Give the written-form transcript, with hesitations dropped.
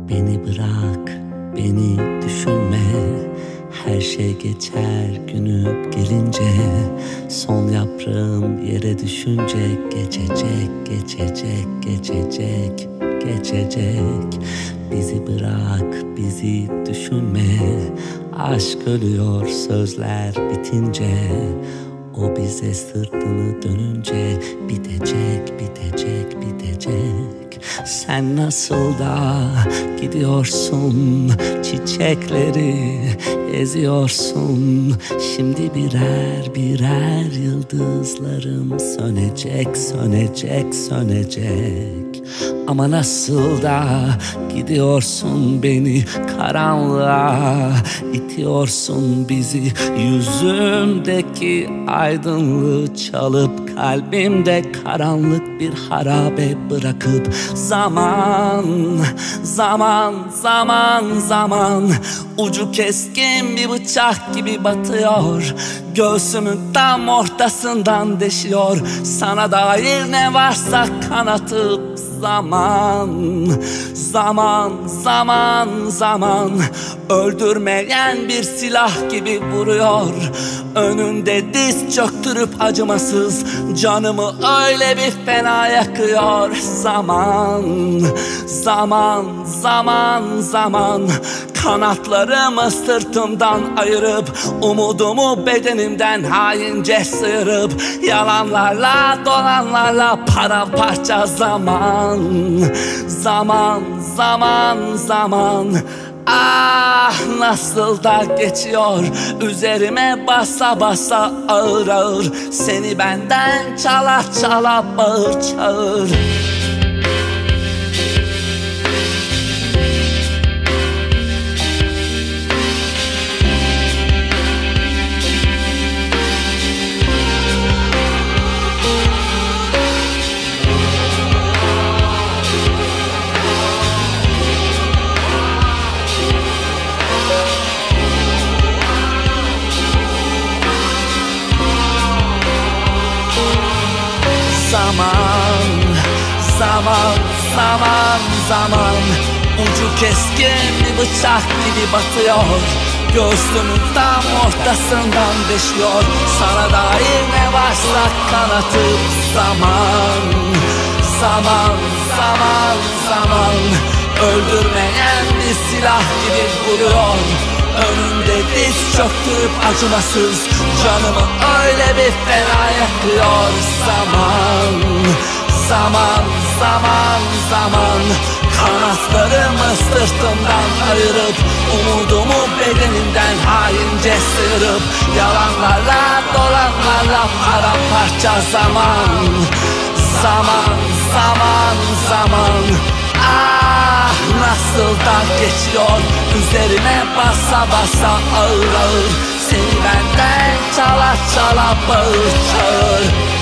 Beni bırak, beni düşünme. Her şey geçer günü gelince. Son yaprağım yere düşünce geçecek, geçecek, geçecek, geçecek. Bizi bırak, bizi düşünme. Aşk ölüyor sözler bitince. O bize sırtını dönünce bitecek, bitecek, bitecek. Sen nasıl da gidiyorsun, çiçekleri eziyorsun. Şimdi birer birer yıldızlarım sönecek, sönecek, sönecek. Ama nasıl da gidiyorsun, beni karanlığa itiyorsun bizi. Yüzümdeki aydınlığı çalıp kalbimde karanlık bir harabe bırakıp zaman, zaman, zaman, zaman ucu keskin bir bıçak gibi batıyor. Göğsümün tam ortasından deşiyor. Sana dair ne varsa kanatıp zaman, zaman, zaman, zaman öldürmeyen bir silah gibi vuruyor. Önünde diz çöktürüp acımasız canımı öyle bir fena yakıyor. Zaman, zaman, zaman, zaman kanatlarımı sırtımdan ayırıp umudumu bedenimden haince sıyırıp yalanlarla dolanlarla paramparça zaman, zaman, zaman, zaman. Ah nasıl da geçiyor üzerime basa basa ağır ağır. Seni benden çala çala bağır çağır. Zaman, zaman, zaman, zaman ucu keskin bir bıçak gibi batıyor. Göğsümün tam ortasından deşiyor. Sana dair ne varsa kanatıp zaman, zaman, zaman, zaman öldürmeyen bir silah gibi vuruyor. Önünde diz çöktürüp acımasız canımı öyle bir fena yakıyor. Zaman, zaman, zaman, zaman kanatlarımı sırtımdan ayırıp umudumu bedenimden haince sıyırıp yalanlarla dolanlarla paramparça zaman, zaman, zaman, zaman. Ah nasıl da geçiyor üzerime basa basa ağır ağır. Seni benden çala çala bağır çağır.